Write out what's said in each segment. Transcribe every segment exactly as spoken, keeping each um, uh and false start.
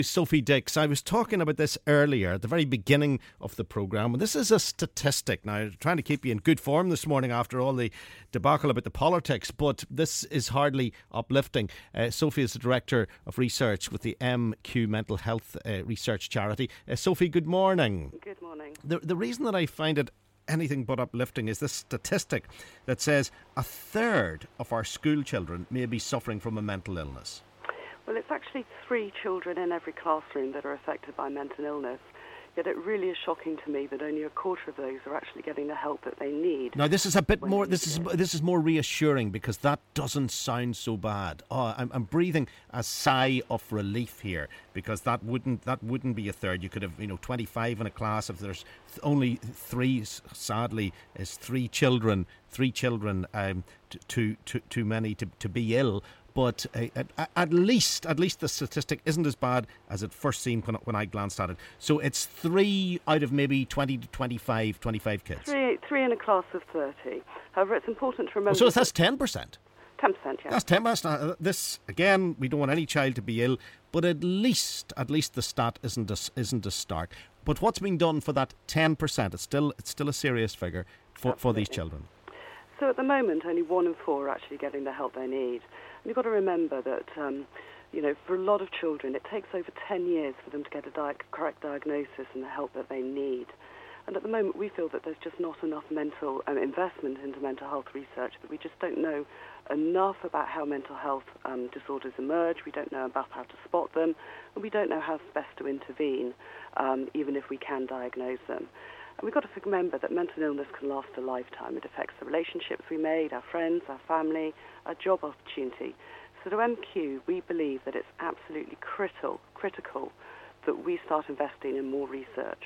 Sophie Dix. I was talking about this earlier at the very beginning of the programme, and this is a statistic. Now, I'm trying to keep you in good form this morning after all the debacle about the politics, but this is hardly uplifting. Uh, Sophie is the Director of Research with the M Q Mental Health uh, Research Charity. Uh, Sophie, good morning. Good morning. The, the reason that I find it anything but uplifting is this statistic that says a third of our school children may be suffering from a mental illness. Well, it's actually three children in every classroom that are affected by mental illness. Yet it really is shocking to me that only a quarter of those are actually getting the help that they need. Now, this is a bit more. This is it. this is more reassuring because that doesn't sound so bad. Oh, I'm, I'm breathing a sigh of relief here because that wouldn't that wouldn't be a third. You could have you know twenty-five in a class. If there's th- only three, sadly, is three children, three children, um, t- too too too many to to be ill. But uh, at, at least, at least the statistic isn't as bad as it first seemed when, when I glanced at it. So it's three out of maybe twenty to twenty-five, twenty-five kids. Three, three in a class of thirty. However, it's important to remember. Oh, so that's ten percent. Ten percent, yeah. That's ten percent. This again, we don't want any child to be ill, but at least, at least the stat isn't a, isn't a start. But what's being done for that ten percent? It's still, it's still a serious figure for, for these children. So at the moment, only one in four are actually getting the help they need. And you've got to remember that, um, you know, for a lot of children, it takes over ten years for them to get a di- correct diagnosis and the help that they need. And at the moment, we feel that there's just not enough mental um, investment into mental health research, that we just don't know enough about how mental health um, disorders emerge. We don't know about how to spot them, and we don't know how best to intervene, um, even if we can diagnose them. And we've got to remember that mental illness can last a lifetime. It affects the relationships we made, our friends, our family, our job opportunity. So to M Q, we believe that it's absolutely critical, critical that we start investing in more research.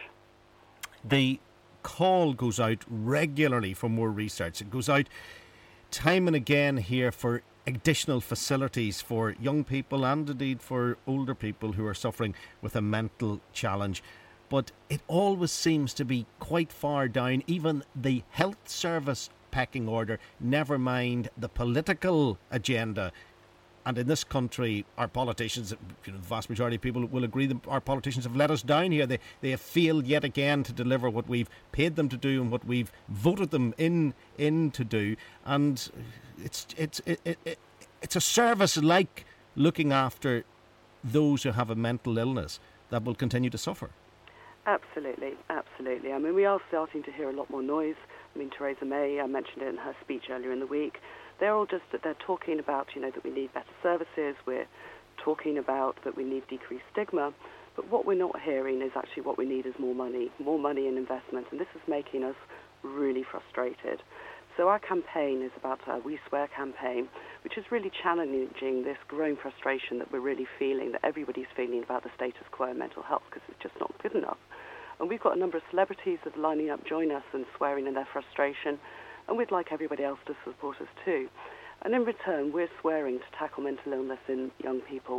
The call goes out regularly for more research. It goes out time and again here for additional facilities for young people and indeed for older people who are suffering with a mental challenge. But it always seems to be quite far down, even the health service pecking order, never mind the political agenda. And in this country, our politicians, you know, the vast majority of people will agree that our politicians have let us down here. They they have failed yet again to deliver what we've paid them to do and what we've voted them in in to do. And it's it's it, it, it, it's a service like looking after those who have a mental illness that will continue to suffer. Absolutely, absolutely. I mean, we are starting to hear a lot more noise. I mean, Theresa May, I mentioned it in her speech earlier in the week. They're all just, they're talking about, you know, that we need better services. We're talking about that we need decreased stigma. But what we're not hearing is actually what we need is more money, more money and investment. And this is making us really frustrated. So our campaign is about our We Swear campaign, which is really challenging this growing frustration that we're really feeling, that everybody's feeling about the status quo in mental health, because it's just not good enough. And we've got a number of celebrities that are lining up, join us and swearing in their frustration, and we'd like everybody else to support us too. And in return, we're swearing to tackle mental illness in young people.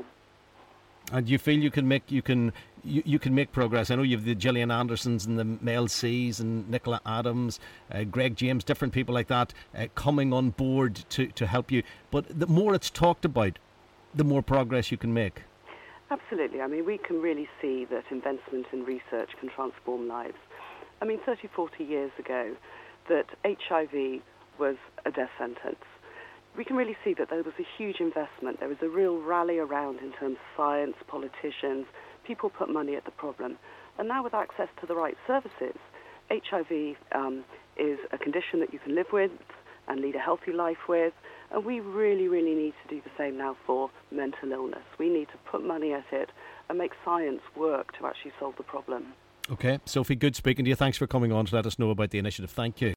And you feel you can make you can you, you can make progress. I know you've the Gillian Andersons and the Mel C's and Nicola Adams, uh, Greg James, different people like that uh, coming on board to, to help you. But the more it's talked about, the more progress you can make. Absolutely. I mean, we can really see that investment in research can transform lives. I mean, thirty, forty years ago, that H I V was a death sentence. We can really see that there was a huge investment. There was a real rally around in terms of science, politicians. People put money at the problem. And now with access to the right services, H I V um, is a condition that you can live with and lead a healthy life with. And we really, really need to do the same now for mental illness. We need to put money at it and make science work to actually solve the problem. OK, Sophie, good speaking to you. Thanks for coming on to let us know about the initiative. Thank you.